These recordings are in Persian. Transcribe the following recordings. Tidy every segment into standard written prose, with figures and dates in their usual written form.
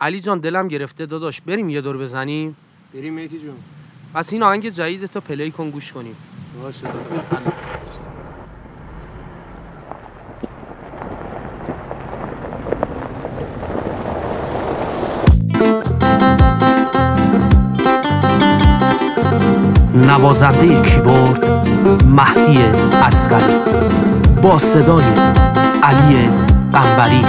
علی جان دلم گرفته داداش، بریم یه دور بزنیم؟ بریم مهدی جون. پس این آهنگ جدید تو پلی کن گوش کنیم. باشه داداش. نوازنده کیبورد مهدی عسکری با صدای علی قنبری.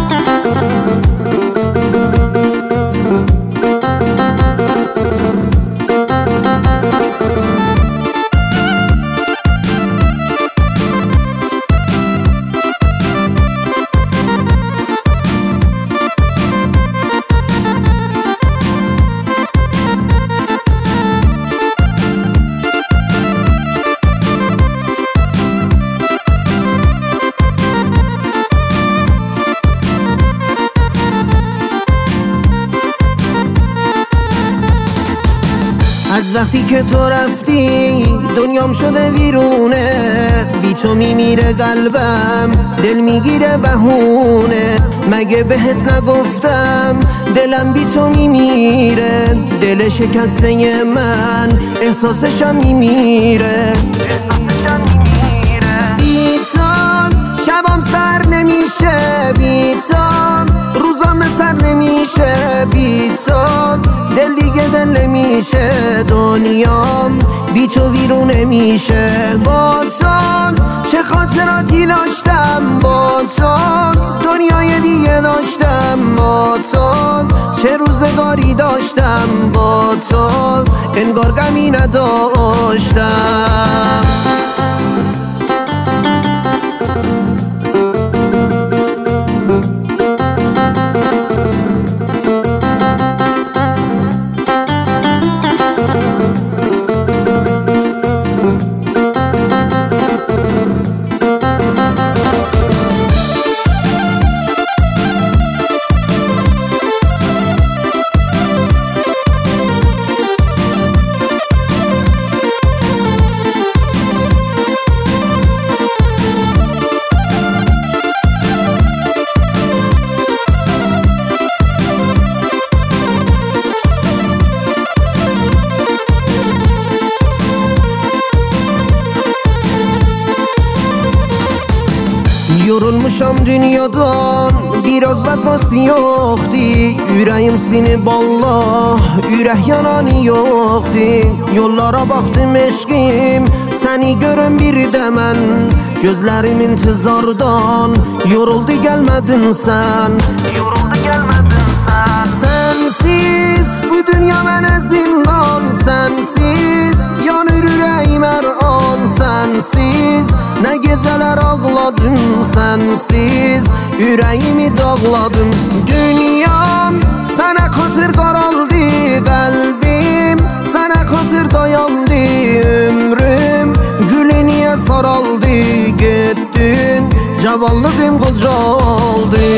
از وقتی که تو رفتی دنیام شده ویرونه، بی تو میمیره قلبم، دل میگیره بهونه. مگه بهت نگفتم دلم بی تو میمیره، دل شکسته من احساسشم میمیره. بی تو شبام سر نمیشه، بی تو روزام سر نمیشه، بی تو دل دیگه دل نمیشه، دنیام بی تو ویرون نمیشه. با تو چه خاطراتی داشتم، با تو دنیای دیگه داشتم، با تو چه روزگاری داشتم، با تو انگار غمی نداشتم. Yorulmuşam dünyadan, biraz vəfası yoxdur. Ürəyim seni ballah, ürək yananı yoxdur. Yollara baxdım eşqim, səni görüm bir də mən. Gözlərim intizardan, yoruldu gəlmədin sən. Sensiz bu dünya mənə zindan, sensiz yanır ürəyim hər an, sensiz nə gecələr ağladım, sensiz ürəyimi dağladım. Dünyam sənə xatır qaraldı, qəlbim sənə xatır dayandı, ömrüm gülü niyə saraldı, getdin cavanlığım qocaldı.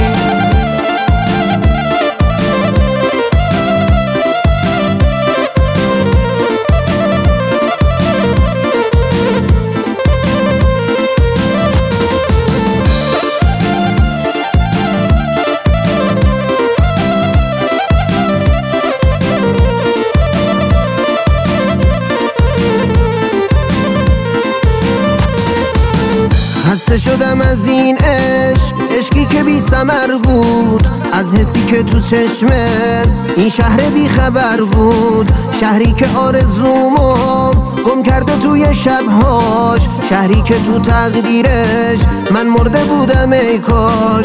خسته شدم از این عشق، عشقی که بی ثمر بود، از حسی که تو چشمت این شهر بی خبر بود. شهری که آرزومو گم کرده توی شبهاش، شهری که تو تقدیرش من مرده بودم ای کاش.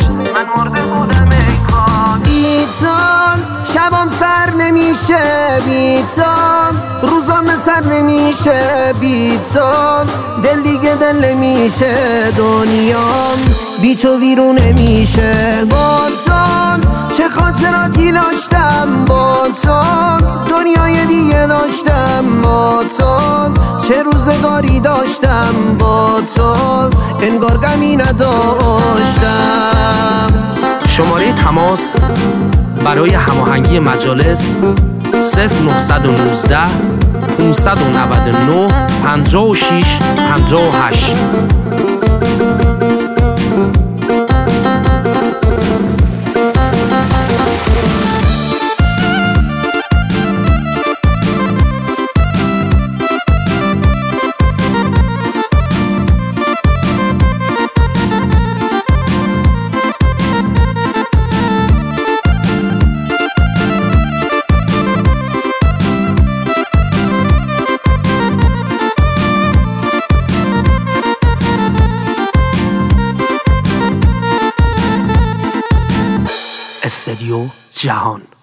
بی تو شبام سر نمیشه، بی تو روزام سر نمیشه، بی تو دل دیگه دل نمیشه، دنیام بی تو ویرون نمیشه. با تو چه خاطراتی داشتم، با تو دنیای دیگه داشتم، با تو چه روزگاری داشتم، با تو انگار غمی نداشتم. شماره تماس برای هماهنگی مجالس 0919 599 56 58. استدیو جهان.